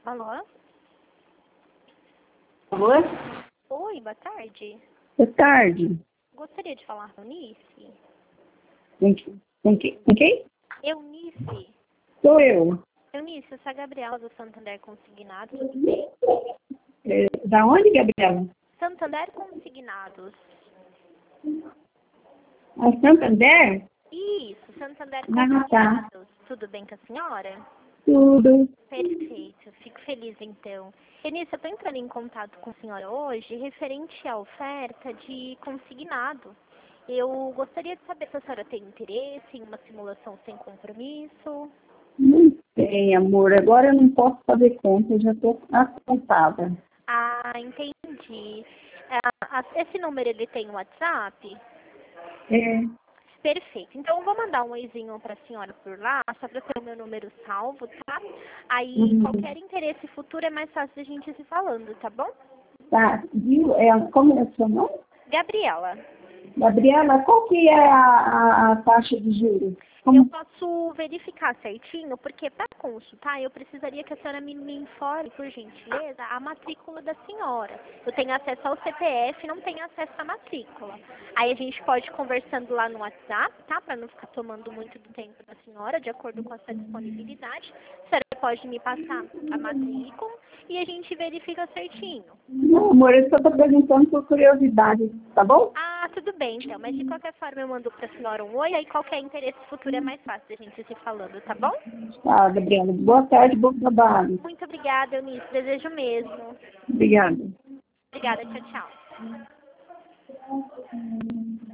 Alô? Alô? Oi, boa tarde. Boa tarde. Gostaria de falar com Eunice. Com quem? Eunice. Sou eu. Eunice, eu sou a Gabriela do Santander Consignado, tudo bem? Da onde, Gabriela? Santander Consignados. A Santander? Isso, Santander Ah, tá. Consignados. Tudo bem com a senhora? Tudo. Perfeito, fico feliz então. Eunice, eu estou entrando em contato com a senhora hoje referente à oferta de consignado. Eu gostaria de saber se a senhora tem interesse em uma simulação sem compromisso. Não tem, amor. Agora eu não posso fazer conta, eu já estou apontada. Ah, entendi. Esse número ele tem WhatsApp? É. Perfeito. Então eu vou mandar um oizinho para a senhora por lá, só para ter o meu número salvo, tá? Aí qualquer interesse futuro é mais fácil a gente ir se falando, tá bom? Tá. Viu? Como é o seu nome? Gabriela, Gabriela, qual que é a taxa de juros? eu Como? posso verificar certinho, porque para consultar eu precisaria que a senhora me informe, por gentileza, a matrícula da senhora. Eu tenho acesso ao CPF, não tenho acesso à matrícula. Aí a gente pode ir conversando lá no WhatsApp, tá? Para não ficar tomando muito do tempo da senhora, de acordo com a sua disponibilidade. A senhora pode me passar a matrícula e a gente verifica certinho. Não, amor, eu só estou perguntando por curiosidade, tá bom? Ah, tudo bem então, mas de qualquer forma eu mando pra senhora um oi, aí qualquer interesse futuro é mais fácil a gente se falando, tá bom? Tá, Gabriela. Boa tarde, bom trabalho. Muito obrigada, Eunice, desejo mesmo. Obrigada. Obrigada, tchau, tchau.